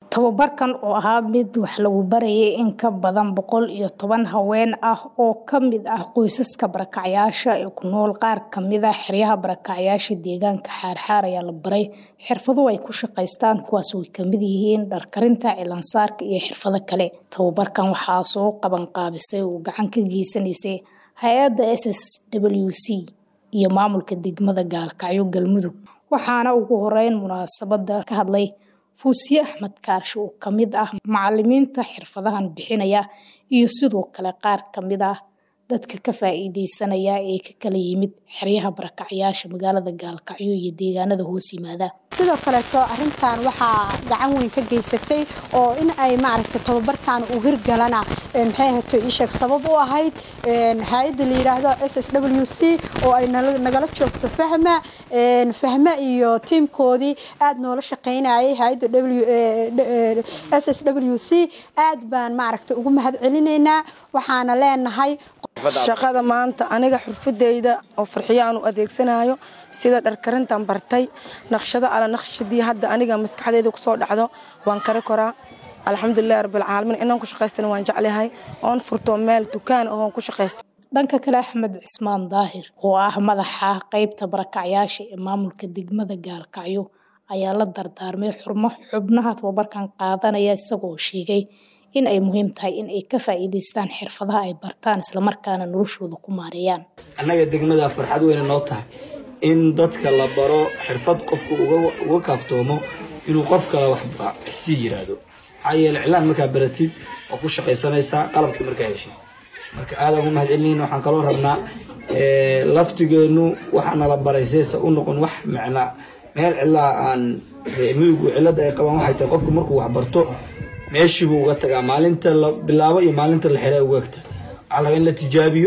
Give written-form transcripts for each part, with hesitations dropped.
Tababarkan oo ahaa mid wax lagu barayay in ka badan 110 haween ah oo ka mid ah qoysaska barakacyaasha ee ku nool qaar ka mid ah xeryaha barakacyaasha deegaanka Xaarxaar ayaa la baray xirfado ay ku shaqeystaan kuwaas oo ka mid yihiin dhar karinta, cilaan saarka iyo xirfado kale. Tababarkan waxaa soo qaban qaabisay oo gacan ka geysanaysay hay'adda SSWC iyo maamulka degmada Gaalkacyo Galmudug. Waxaana ugu horeyn munaasabada ka hadlay Fuusiye Axmed Kaarsho oo ka mid ah macallimiinta xirfadahan bixinaya iyo sidoo kale qaar ka mid ah dadka ka faa'iideysanaya ee ka kala yimid xeryaha barakacyaasha magaalada Gaalkacyo iyo deegaanada hoos yimaada. sidoo kale arintan waxaa gacan weyn ka geysatay oo in ay maaragtay tababarkan uu hirgalana maxay ahayd ishaq sabab u ahayd hay'adda la yiraahdo SSWC oo ay nagala joogto fahma iyo teamkoodii aad noola shaqeynayay hay'adda SSWC aad baan maaragtay ugu mahadcelineynaa waxaana leenahay shaqada maanta aniga xirfadeyda oo farxiyaan u adeegsanayo sida dhar karintan bartay naqshada ala naqshadii hadda aniga maskaxdeyda ku soo dhacdo waan kari koraa alxamdulillaah rabbil caalamiin inaan ku shaqeystana waan jeclahay oon furto meel dukaan oo ku shaqeysto. Dhanka kale Axmed Cismaan Daahir oo ah madaxa qaybta barakacyaasha ee maamulka degmada Gaalkacyo ayaa la dardaarmay xubnaha tababarkan qaadanaya isagoo sheegay in ay muhiim tahay in ay ka faa'iideystaan xirfadaha ay bartaan isla markaana noloshooda ku maareeyaan. Annaga degmada farxad weyn noo tahay in dadka la baro xirfad qofku uga kaaftoomo inuu qof kale wax si yiraahdo. Hay'ad iclaan marka baratid oo ku shaqeysanaysa qalabkii marka heshay. Marka aad ugu mahadcelinayno waxaan kaloo rabnaa laftigeenu waxaana la baraysaysa u noqon wax macna meel cilaa aan reemigu cilada ay qabaan waxay tahay qofku markuu wax barto meeshii buu uga tagaa maalinta la bilaabo iyo maalinta la xiray uga tagta ala in la tijaabiyo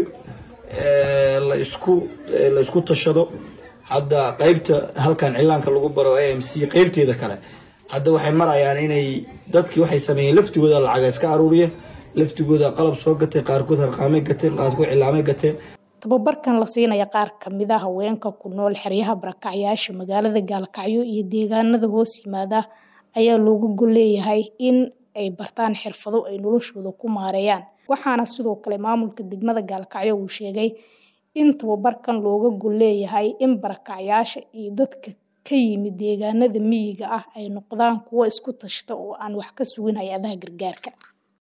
la isku tashado hadda qaybta halkan cilaanka lagu baro AMC qaybteeda kale hadda waxay marayaan inay dadkii waxay sameeyeen laftigooda lacag iska aruuriye laftigooda qalab soo gatay qaarkood harqaamay gateen qaarkood cilaamay gateen. Tababarkan la siinaya qaar ka mid ah haweenka ku nool xeryaha barakacyaasha magaalada Gaalkacyo iyo deegaanada hoos yimaada ayaa loogu goleeyahay in ay bartaan xirfado ay noloshooda ku maareeyaan. Waxaana sidoo kale maamulka degmada Gaalkacyo uu sheegay in tababarkan looga goleeyahay in barakacyaasha iyo dadka ka yimid deegaanada miyiga ah ay noqdaan kuwo isku tashada oo aan wax ka sugin hay'adaha gargaarka.